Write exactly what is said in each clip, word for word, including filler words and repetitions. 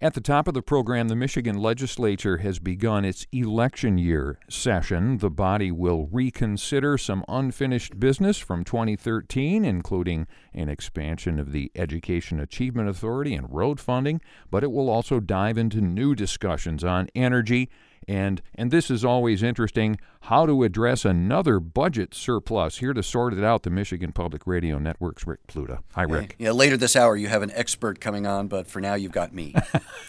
At the top of the program, the Michigan legislature has begun its election year session. The body will reconsider some unfinished business from twenty thirteen, including an expansion of the Education Achievement Authority and road funding, but it will also dive into new discussions on energy and, and this is always interesting, how to address another budget surplus. Here to sort it out, the Michigan Public Radio Network's Rick Pluta. Hi, Rick. Yeah, yeah, later this hour you have an expert coming on, but for now you've got me.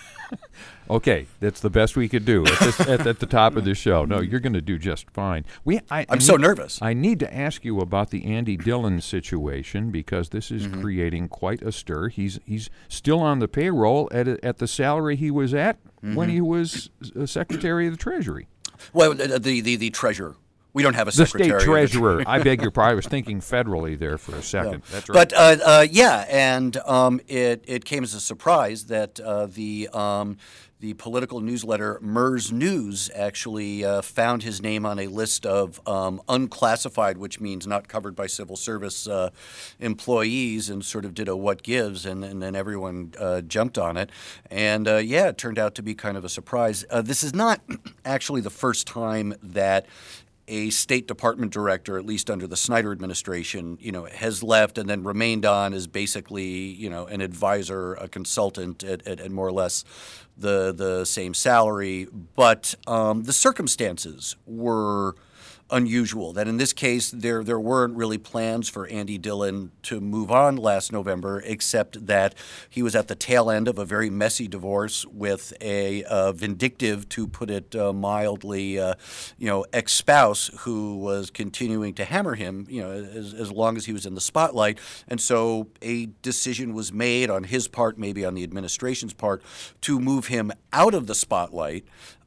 Okay, that's the best we could do at, this, at, at the top of the show. No, you're going to do just fine. We, I, I'm I so need, nervous. I need to ask you about the Andy Dillon situation because this is mm-hmm. creating quite a stir. He's he's still on the payroll at at the salary he was at mm-hmm. when he was Secretary of the Treasury. Well, the the, the treasurer. We don't have a the secretary. State treasurer. I beg your pardon. I was thinking federally there for a second. No. That's right. But uh, uh, yeah, and um, it it came as a surprise that uh, the um, the political newsletter Mers News actually uh, found his name on a list of um, unclassified, which means not covered by civil service uh, employees, and sort of did a what gives, and, and then everyone uh, jumped on it. And uh, yeah, it turned out to be kind of a surprise. Uh, this is not actually the first time that a State Department director, at least under the Snyder administration, you know, has left and then remained on as basically, you know, an advisor, a consultant at, at, at more or less the the same salary. But um, the circumstances were unusual. That in this case, there there weren't really plans for Andy Dillon to move on last November, except that he was at the tail end of a very messy divorce with a uh, vindictive, to put it uh, mildly, uh, you know, ex-spouse who was continuing to hammer him, you know, as, as long as he was in the spotlight. And so a decision was made on his part, maybe on the administration's part, to move him out of the spotlight.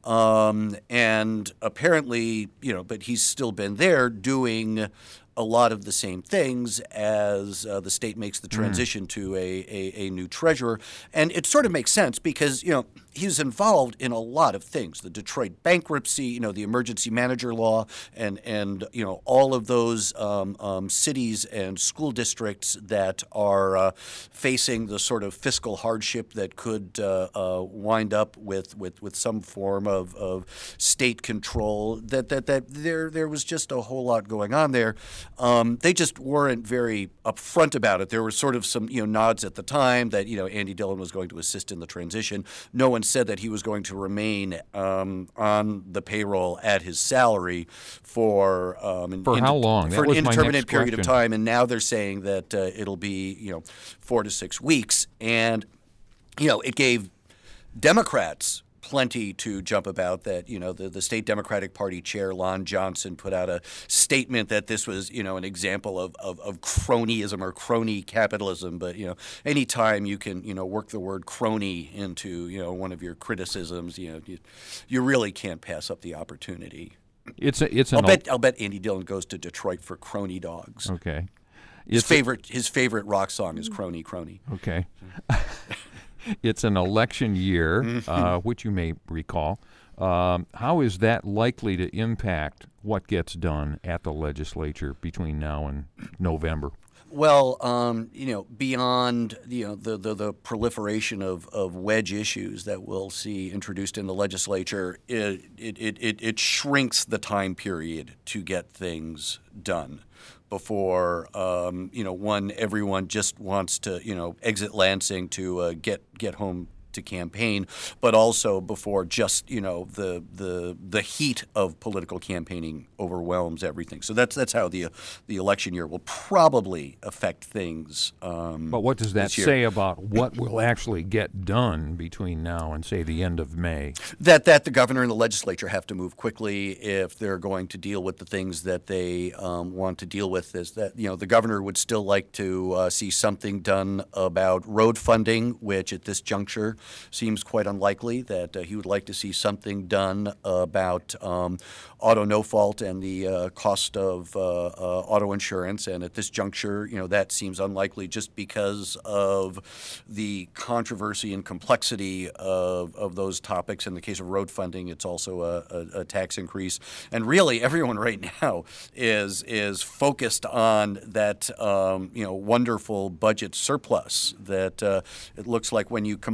Um, and apparently, you know, but he's still been there doing a lot of the same things as uh, the state makes the transition mm. to a, a, a new treasurer. And it sort of makes sense because, you know, he was involved in a lot of things, the Detroit bankruptcy, you know, the emergency manager law, and, and you know, all of those um, um, cities and school districts that are uh, facing the sort of fiscal hardship that could uh, uh, wind up with, with, with some form of, of state control, that, that, that there, there was just a whole lot going on there. Um, they just weren't very upfront about it. There were sort of some, you know, nods at the time that, you know, Andy Dillon was going to assist in the transition. No one said that he was going to remain um, on the payroll at his salary for um, for an how long? For that an indeterminate period question. of time. And now they're saying that uh, it'll be, you know, four to six weeks. And, you know, it gave Democrats plenty to jump about. That, you know, the, the state Democratic Party chair, Lon Johnson, put out a statement that this was, you know, an example of, of, of cronyism or crony capitalism. But, you know, anytime you can, you know, work the word crony into, you know, one of your criticisms, you know, you, you really can't pass up the opportunity. It's a, it's I'll an bet I'll bet Andy Dillon goes to Detroit for Crony Dogs. Okay. His It's favorite his favorite rock song is Crony Crony. Okay. It's an election year, uh, which you may recall. Um, how is that likely to impact what gets done at the legislature between now and November? Well, um, you know, beyond you know the the, the proliferation of, of wedge issues that we'll see introduced in the legislature, it it, it it shrinks the time period to get things done. Before um, you know, one everyone just wants to you know exit Lansing to uh, get get home to campaign, but also before just you know the the the heat of political campaigning overwhelms everything. So that's that's how the the election year will probably affect things. Um, but what does that say about what will actually get done between now and say the end of May? That that the governor and the legislature have to move quickly if they're going to deal with the things that they um, want to deal with. Is that you know the governor would still like to uh, see something done about road funding, which at this juncture seems quite unlikely. That uh, he would like to see something done about um, auto no fault and the uh, cost of uh, uh, auto insurance. And at this juncture, you know, that seems unlikely just because of the controversy and complexity of, of those topics. In the case of road funding, it's also a, a, a tax increase. And really, everyone right now is is focused on that, um, you know, wonderful budget surplus that uh, it looks like when you combine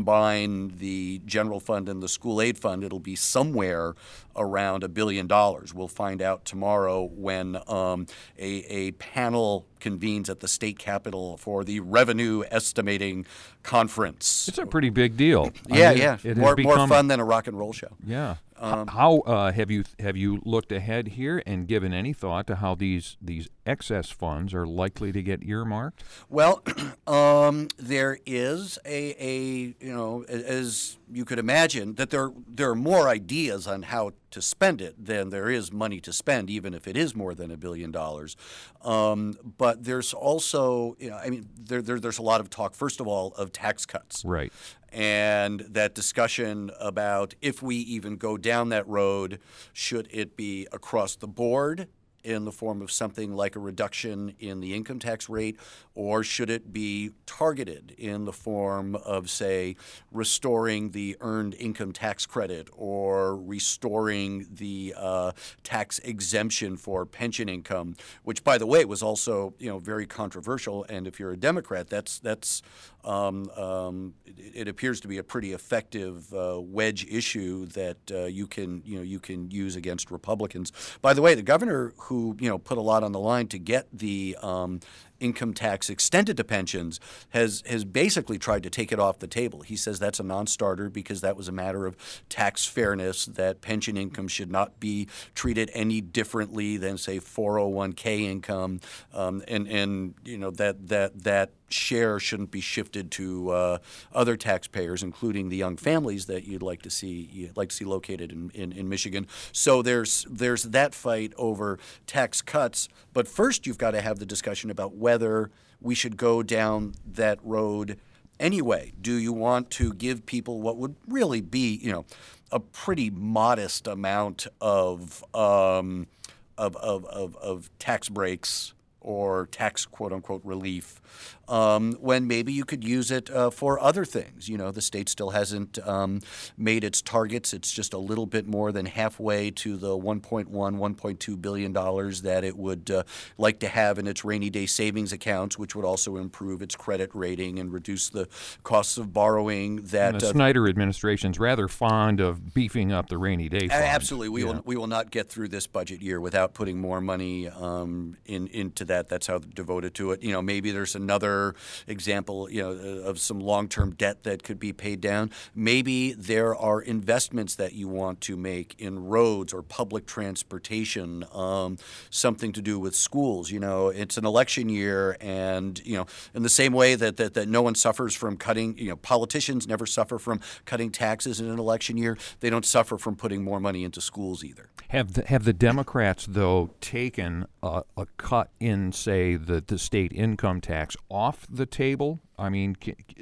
combine the general fund and the school aid fund, it'll be somewhere around a billion dollars. We'll find out tomorrow when um, a, a panel convenes at the state capitol for the revenue estimating conference. It's a pretty big deal. Yeah, I mean, yeah. It, it more, has become, more fun than a rock and roll show. Yeah. Um, how uh, have you have you looked ahead here and given any thought to how these these excess funds are likely to get earmarked? Well, um, there is a, a you know, as you could imagine, that there there are more ideas on how to spend it than there is money to spend, even if it is more than a billion dollars. Um, but there's also, you know, I mean, there, there there's a lot of talk, first of all, of tax cuts. Right. And that discussion about if we even go down that road, should it be across the board in the form of something like a reduction in the income tax rate, or should it be targeted in the form of, say, restoring the earned income tax credit or restoring the uh, tax exemption for pension income, which, by the way, was also, you know, very controversial. And if you're a Democrat, that's that's um, um, it, it appears to be a pretty effective uh, wedge issue that uh, you can you know you can use against Republicans. By the way, the governor who who you know put a lot on the line to get the um, income tax extended to pensions has has basically tried to take it off the table. He says that's a non-starter because that was a matter of tax fairness, that pension income should not be treated any differently than, say, four oh one k income, um, and and you know that that that share shouldn't be shifted to uh, other taxpayers, including the young families that you'd like to see you'd like to see located in, in, in Michigan. So there's there's that fight over tax cuts. But first, you've got to have the discussion about whether we should go down that road anyway. Do you want to give people what would really be, you know, a pretty modest amount of um, of, of, of of tax breaks or tax quote-unquote relief, um, when maybe you could use it uh, for other things? You know, the state still hasn't um, made its targets. It's just a little bit more than halfway to the one point one, one point two billion dollars that it would uh, like to have in its rainy day savings accounts, which would also improve its credit rating and reduce the costs of borrowing. That and the uh, Snyder administration's rather fond of beefing up the rainy day fund. Absolutely. We yeah. will we will not get through this budget year without putting more money um, in into that. That's how they're devoted to it. You know, maybe there's another example, you know, of some long-term debt that could be paid down. Maybe there are investments that you want to make in roads or public transportation, um, something to do with schools. You know, it's an election year, and, you know, in the same way that, that, that no one suffers from cutting, you know, politicians never suffer from cutting taxes in an election year. They don't suffer from putting more money into schools either. Have the, have the Democrats, though, taken a, a cut in, say, the, the state income tax off the table? I mean,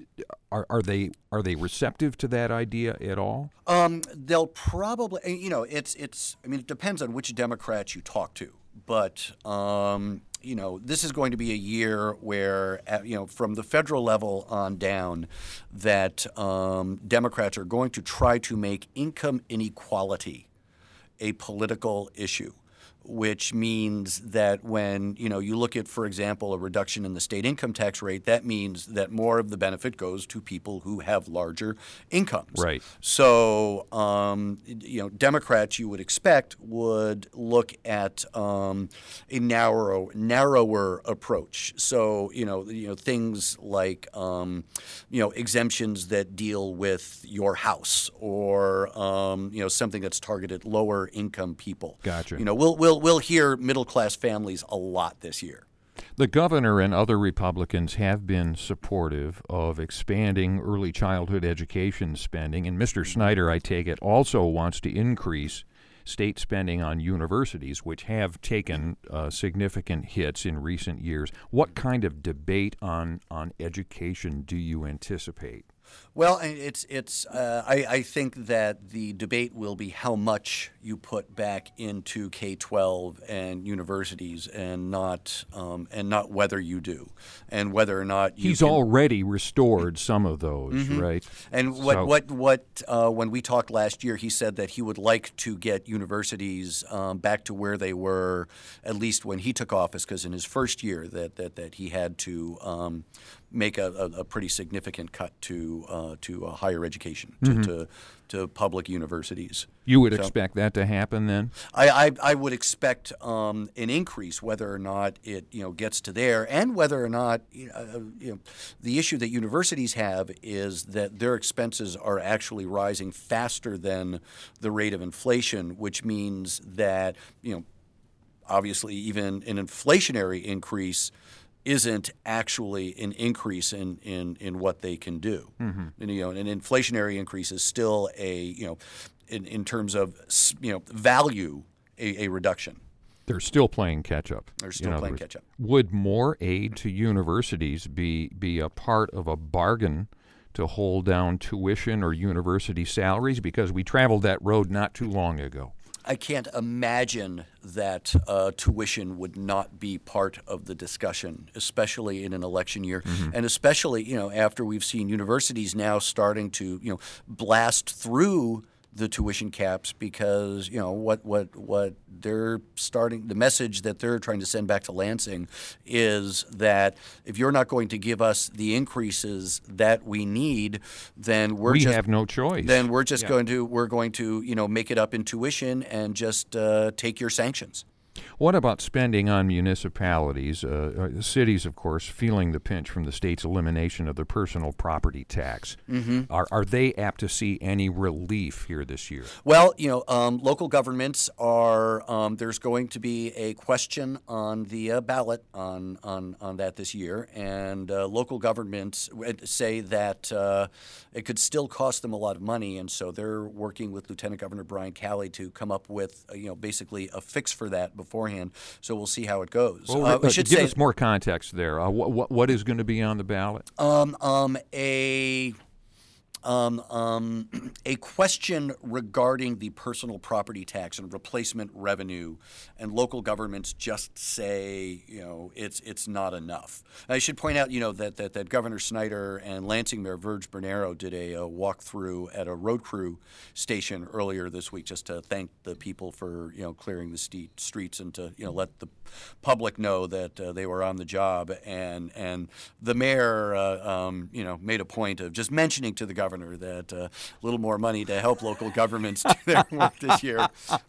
are are they are they receptive to that idea at all? Um, they'll probably, you know, it's it's. I mean, it depends on which Democrats you talk to, but um, you know, this is going to be a year where, you know, from the federal level on down, that um, Democrats are going to try to make income inequality a political issue, which means that when, you know, you look at, for example, a reduction in the state income tax rate, that means that more of the benefit goes to people who have larger incomes. Right. So, um, you know, Democrats, you would expect, would look at um, a narrow, narrower approach. So, you know, you know, things like, um, you know, exemptions that deal with your house, or, um, you know, something that's targeted lower income people. Gotcha. You know, we'll we'll we'll hear middle class families a lot this year. The governor and other Republicans have been supportive of expanding early childhood education spending, and Mister Snyder, I take it, also wants to increase state spending on universities, which have taken uh, significant hits in recent years. What kind of debate on, on education do you anticipate? Well, it's it's. Uh, I, I think that the debate will be how much you put back into K twelve and universities, and not um, and not whether you do, and whether or not you he's can, already restored some of those, mm-hmm. right? And what so, what what uh, when we talked last year, he said that he would like to get universities um, back to where they were, at least when he took office, because in his first year that that that he had to. Um, make a, a, a pretty significant cut to uh, to uh, higher education, to, mm-hmm. to to public universities. You would so, expect that to happen then? I, I, I would expect um, an increase, whether or not it you know gets to there, and whether or not you know, uh, you know the issue that universities have is that their expenses are actually rising faster than the rate of inflation, which means that you know obviously even an inflationary increase isn't actually an increase in, in, in what they can do. Mm-hmm. And, you know, an inflationary increase is still a, you know, in, in terms of, you know, value, a, a reduction. They're still playing catch up. They're still playing catch up. Would more aid to universities be, be a part of a bargain to hold down tuition or university salaries? Because we traveled that road not too long ago. I can't imagine that uh, tuition would not be part of the discussion, especially in an election year, mm-hmm. and especially you know after we've seen universities now starting to you know blast through the tuition caps because you know what what what they're starting the message that they're trying to send back to Lansing is that if you're not going to give us the increases that we need, then we're we just, have no choice. Then we're just yeah. going to we're going to you know make it up in tuition and just uh, take your sanctions. What about spending on municipalities? Uh, uh, cities, of course, feeling the pinch from the state's elimination of the personal property tax. Mm-hmm. Are are they apt to see any relief here this year? Well, you know, um, local governments are. Um, there's going to be a question on the uh, ballot on, on on that this year, and uh, local governments say that uh, it could still cost them a lot of money, and so they're working with Lieutenant Governor Brian Calley to come up with, uh, you know, basically a fix for that beforehand, so we'll see how it goes. Well, uh, we uh, should give say, us more context there. Uh, what, what what is going to be on the ballot? Um, um, a um, um, a question regarding the personal property tax and replacement revenue, and local governments just say, you know, it's it's not enough. I should point out, you know, that that, that Governor Snyder and Lansing Mayor Verge Bernero did a, a walkthrough at a road crew station earlier this week, just to thank the people for you know clearing the st- streets and to you know let the public know that uh, they were on the job. And and the mayor, uh, um, you know, made a point of just mentioning to the governor that uh, a little more money to help local governments do their work this year.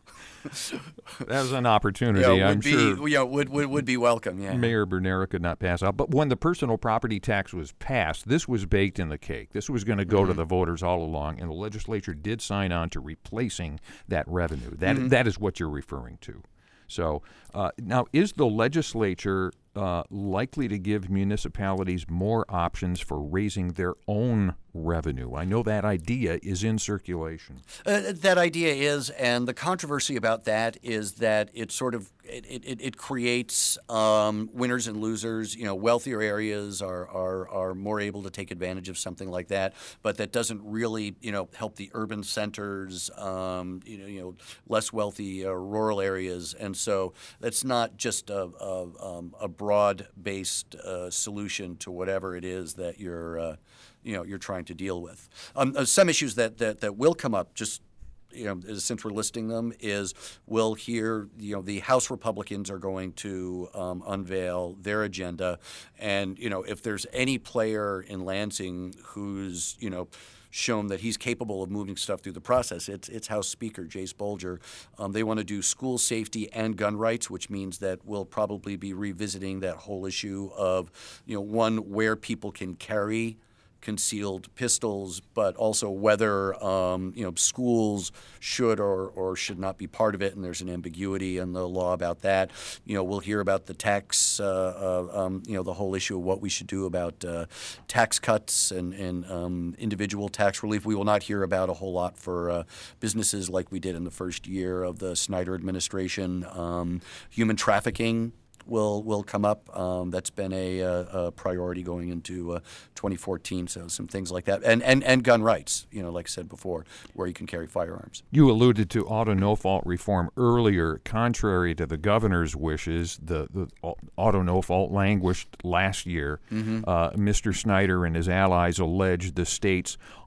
That was an opportunity, you know, I'm be, sure. You know, would, would would be welcome. Yeah. Mayor Bernero could not pass out. But when the personal property tax was passed, this was baked in the cake. This was going to go mm-hmm. to the voters all along, and the legislature did sign on to replacing that revenue. That mm-hmm. that is what you're referring to. So uh, now, is the legislature uh, likely to give municipalities more options for raising their own revenue? I know that idea is in circulation. Uh, that idea is, and the controversy about that is that it sort of it it, it creates um, winners and losers. You know, wealthier areas are, are are more able to take advantage of something like that, but that doesn't really you know help the urban centers. Um, you know, you know, less wealthy uh, rural areas, and so that's not just a a, um, a broad-based uh, solution to whatever it is that you're. Uh, you know, you're trying to deal with. Um, uh, some issues that, that, that will come up, just you know, since we're listing them, is we'll hear, you know, the House Republicans are going to um, unveil their agenda, and you know, if there's any player in Lansing who's, you know, shown that he's capable of moving stuff through the process, It's it's House Speaker Jace Bolger. Um, they want to do school safety and gun rights, which means that we'll probably be revisiting that whole issue of, you know, one, where people can carry concealed pistols, but also whether um, you know schools should or, or should not be part of it, and there's an ambiguity in the law about that. You know, we'll hear about the tax, uh, uh, um, you know, the whole issue of what we should do about uh, tax cuts and, and um, individual tax relief. We will not hear about a whole lot for uh, businesses like we did in the first year of the Snyder administration. Um, human trafficking will will come up. Um, that's been a, a, a priority going into uh, twenty fourteen. So some things like that, and, and and gun rights. You know, like I said before, where you can carry firearms. You alluded to auto no fault reform earlier. Contrary to the governor's wishes, the, the auto no fault languished last year. Mm-hmm. Uh, Mister Snyder and his allies alleged the state's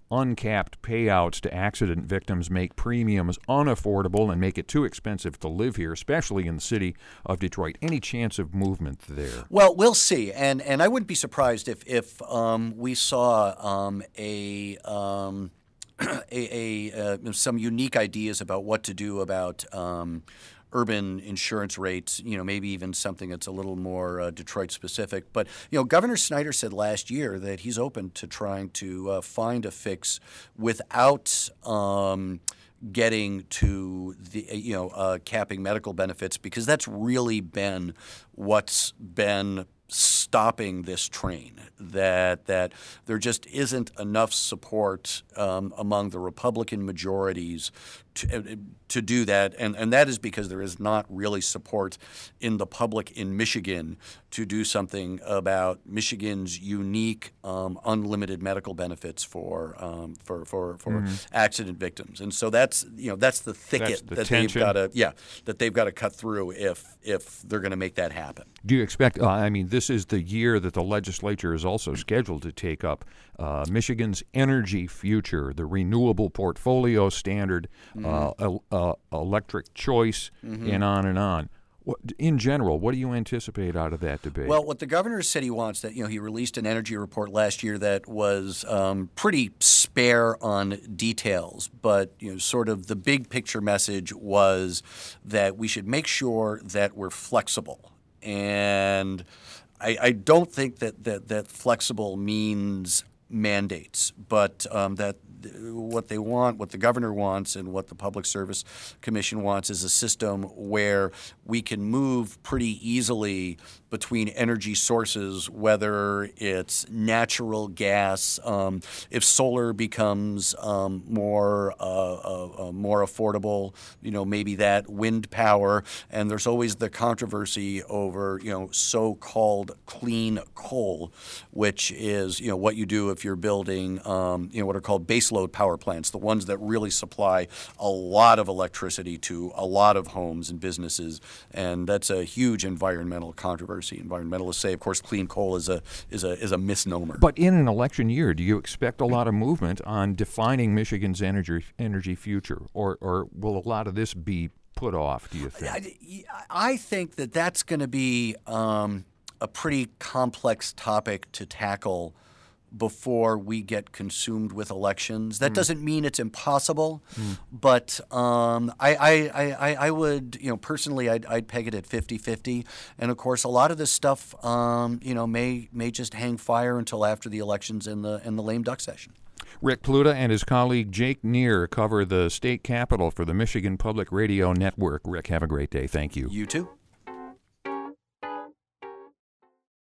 uncapped payouts to accident victims make premiums unaffordable and make it too expensive to live here, especially in the city of Detroit. Any chance of movement there? Well, we'll see, and and I wouldn't be surprised if if um, we saw um, a. Um, a, a uh, some unique ideas about what to do about um, urban insurance rates, you know, maybe even something that's a little more uh, Detroit specific. But, you know, Governor Snyder said last year that he's open to trying to uh, find a fix without um, getting to the, you know, uh, capping medical benefits, because that's really been what's been stopping this train, that that there just isn't enough support um, among the Republican majorities to, to do that, and, and that is because there is not really support in the public in Michigan to do something about Michigan's unique um, unlimited medical benefits for um, for for, for mm-hmm. accident victims, and so that's you know that's the thicket that's the that tension. they've got to yeah that they've got to cut through if if they're going to make that happen. Do you expect? Uh, I mean, this is the year that the legislature is also scheduled to take up uh, Michigan's energy future, the renewable portfolio standard, mm-hmm. uh, uh, electric choice, mm-hmm. and on and on. What, in general, what do you anticipate out of that debate? Well, what the governor said he wants, that you know he released an energy report last year that was um, pretty spare on details, but you know sort of the big picture message was that we should make sure that we're flexible. And I, I don't think that, that, that flexible means mandates, but um, that what they want, what the governor wants, and what the Public Service Commission wants is a system where we can move pretty easily between energy sources, whether it's natural gas, um, if solar becomes um, more uh, uh, uh, more affordable, you know, maybe that wind power, and there's always the controversy over, you know, so-called clean coal, which is, you know, what you do if you're building, um, you know, what are called baseload power plants, the ones that really supply a lot of electricity to a lot of homes and businesses, and that's a huge environmental controversy. Environmentalists say, of course, clean coal is a is a is a misnomer. But in an election year, do you expect a lot of movement on defining Michigan's energy energy future, or or will a lot of this be put off, do you think? I, I think that that's going to be um, a pretty complex topic to tackle before we get consumed with elections. That mm. doesn't mean it's impossible, mm. but um, I, I, I, I would, you know, personally, I'd, I'd peg it at fifty-fifty. And of course, a lot of this stuff, um, you know, may may just hang fire until after the elections in the in the lame duck session. Rick Pluta and his colleague Jake Neer cover the state capitol for the Michigan Public Radio Network. Rick, have a great day. Thank you. You too.